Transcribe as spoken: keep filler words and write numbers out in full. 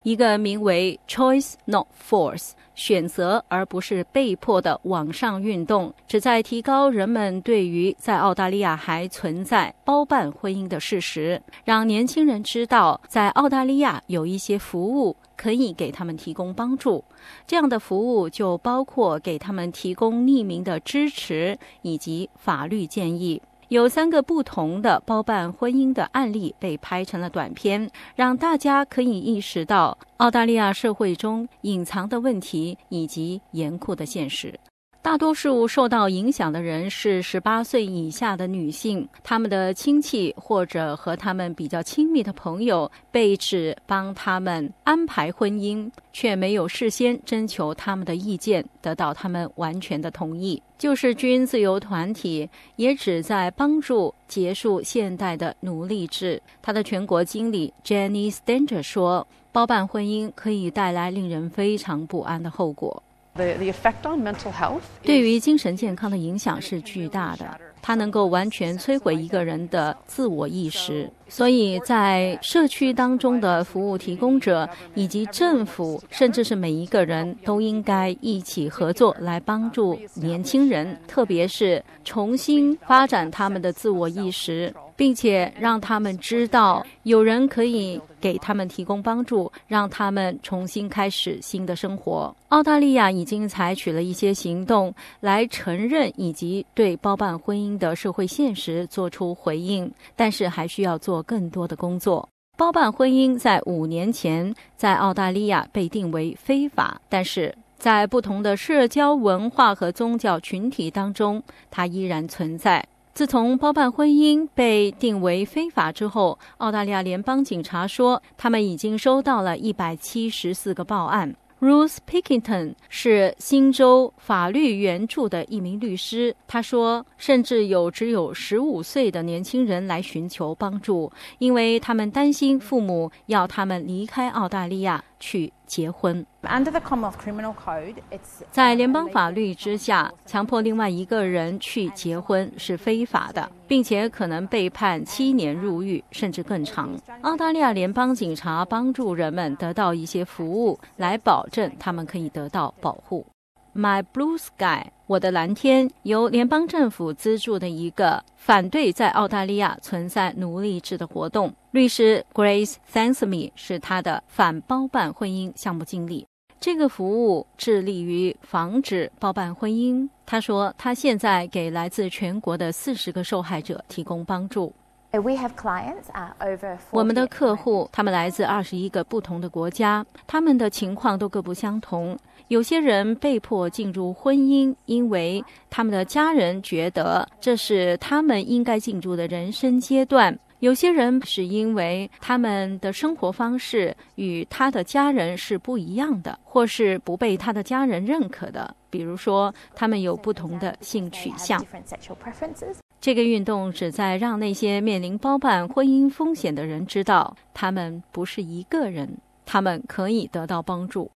一个名为 Choice Not Force 选择而不是被迫的网上运动，旨在提高人们对于在澳大利亚还存在包办婚姻的事实，让年轻人知道在澳大利亚有一些服务可以给他们提供帮助。这样的服务就包括给他们提供匿名的支持以及法律建议。有三个不同的包办婚姻的案例被拍成了短片，让大家可以意识到澳大利亚社会中隐藏的问题以及严酷的现实。大多数受到影响的人是十八岁以下的女性，他们的亲戚或者和他们比较亲密的朋友被指帮他们安排婚姻，却没有事先征求他们的意见，得到他们完全的同意。救世军自由团体也旨在帮助结束现代的奴隶制。他的全国经理 Jenny Stanger 说，包办婚姻可以带来令人非常不安的后果。对于精神健康的影响是巨大的，它能够完全摧毁一个人的自我意识。所以在社区当中的服务提供者以及政府，甚至是每一个人都应该一起合作来帮助年轻人，特别是重新发展他们的自我意识，并且让他们知道有人可以给他们提供帮助，让他们重新开始新的生活。澳大利亚已经采取了一些行动来承认以及对包办婚姻的社会现实做出回应，但是还需要做更多的工作。包办婚姻在五年前在澳大利亚被定为非法，但是在不同的社交文化和宗教群体当中，它依然存在。自从包办婚姻被定为非法之后，澳大利亚联邦警察说，他们已经收到了一百七十四个报案。Ruth Pickington 是新州法律援助的一名律师，他说，甚至有只有十五岁的年轻人来寻求帮助，因为他们担心父母要他们离开澳大利亚去结婚。在联邦法律之下，强迫另外一个人去结婚是非法的，并且可能被判七年入狱，甚至更长。澳大利亚联邦警察帮助人们得到一些服务，来保证他们可以得到保护。My Blue Sky 我的蓝天由联邦政府资助的一个反对在澳大利亚存在奴隶制的活动。律师 Grace Thansme 是他的反包办婚姻项目经理。这个服务致力于防止包办婚姻。他说，他现在给来自全国的四十个受害者提供帮助。我们的客户，他们来自二十一个不同的国家，他们的情况都各不相同。有些人被迫进入婚姻，因为他们的家人觉得这是他们应该进入的人生阶段。有些人是因为他们的生活方式与他的家人是不一样的，或是不被他的家人认可的，比如说他们有不同的性取向。这个运动旨在让那些面临包办婚姻风险的人知道，他们不是一个人，他们可以得到帮助。